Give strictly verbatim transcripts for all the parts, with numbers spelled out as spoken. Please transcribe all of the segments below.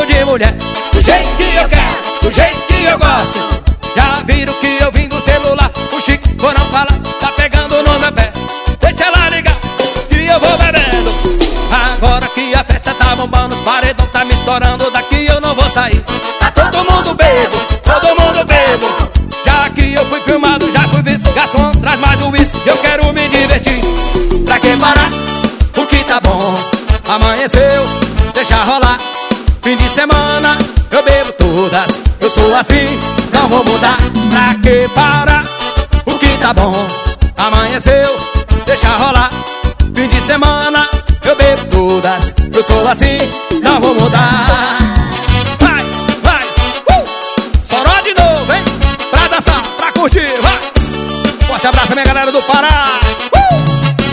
rodeado de mulher. Do jeito que eu quero, do jeito que eu gosto. Já viram que eu vim do celular, o Chico não fala, tá pegando no meu pé. Deixa ela ligar, que eu vou bebendo. Agora que a festa tá bombando, os paredão tá me estourando, daqui eu não vou sair. Tá todo mundo bebo, todo mundo bebo. Já que eu fui filmado, já fui visto. Garçom, traz mais um uísque, eu quero me divertir. Pra que parar? O que tá bom amanheceu, deixa rolar. Fim de semana, eu bebo todas. Eu sou assim, não vou mudar. Pra que parar? O que tá bom amanheceu, deixa rolar. Fim de semana, eu bebo todas. Eu sou assim, não vou mudar. Vai, vai, uh! Soró de novo, hein? Pra dançar, pra curtir, vai! Forte abraço, minha galera do Pará. uh!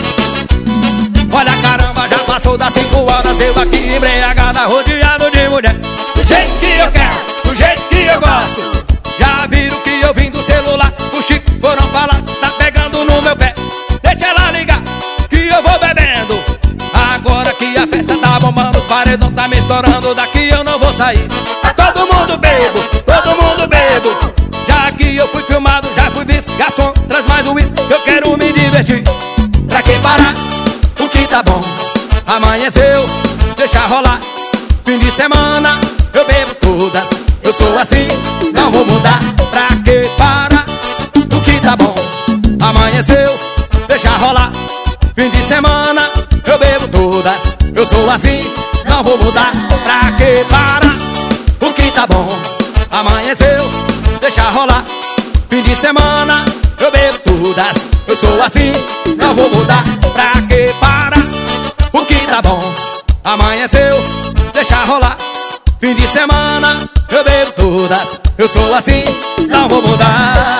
Olha caramba, já passou das cinco horas. Eu aqui embriagada, rodeado de mulher. Do jeito que eu quero, do jeito que eu gosto. Já viram que eu vim do celular, o Chico foram falar, tá pegando no meu pé. Deixa ela ligar, que eu vou bebendo. Agora que a festa tá bombando, os paredão tá me estourando, daqui eu não vou sair. Tá todo mundo bebo, todo mundo bebo. Já que eu fui filmado, já fui visto. Garçom, traz mais um uísque, eu quero me divertir. Pra que parar? O que tá bom amanheceu, deixa rolar. Fim de semana, eu bebo todas. Eu sou assim, não vou mudar. Pra que parar? O que tá bom amanheceu, deixa rolar. Fim de semana, eu bebo todas. Eu sou assim, não vou mudar. Pra que parar? O que tá bom amanheceu, deixa rolar. Fim de semana, eu bebo todas. Eu sou assim, não vou mudar. Pra que parar? O que tá bom amanheceu, deixa rolar. Fim de semana, eu bebo todas. Eu sou assim, não vou mudar.